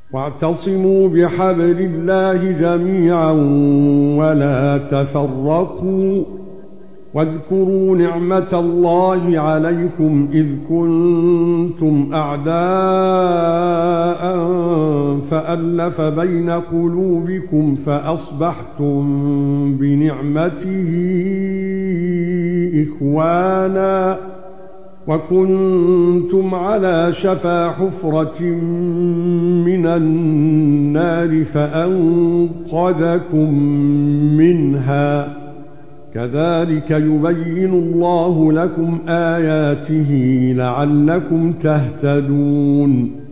واعتصموا بحبل الله جميعا ولا تفرقوا واذكروا نعمة الله عليكم إذ كنتم أعداء فألف بين قلوبكم فأصبحتم بنعمته إخوانا وكنتم على شفا حفرة من النار فأنقذكم منها كذلك يبين الله لكم آياته لعلكم تهتدون